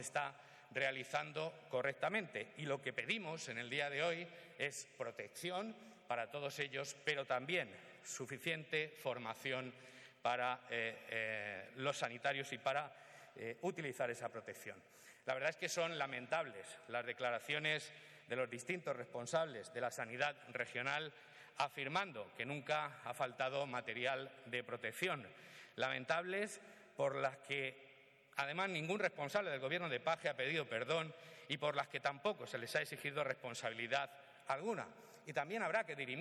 está realizando correctamente. Y lo que pedimos en el día de hoy es protección para todos ellos, pero también suficiente formación para los sanitarios y para utilizar esa protección. La verdad es que son lamentables las declaraciones de los distintos responsables de la sanidad regional afirmando que nunca ha faltado material de protección. Lamentables por las que además ningún responsable del Gobierno de Paje ha pedido perdón y por las que tampoco se les ha exigido responsabilidad alguna. Y también habrá que dirimir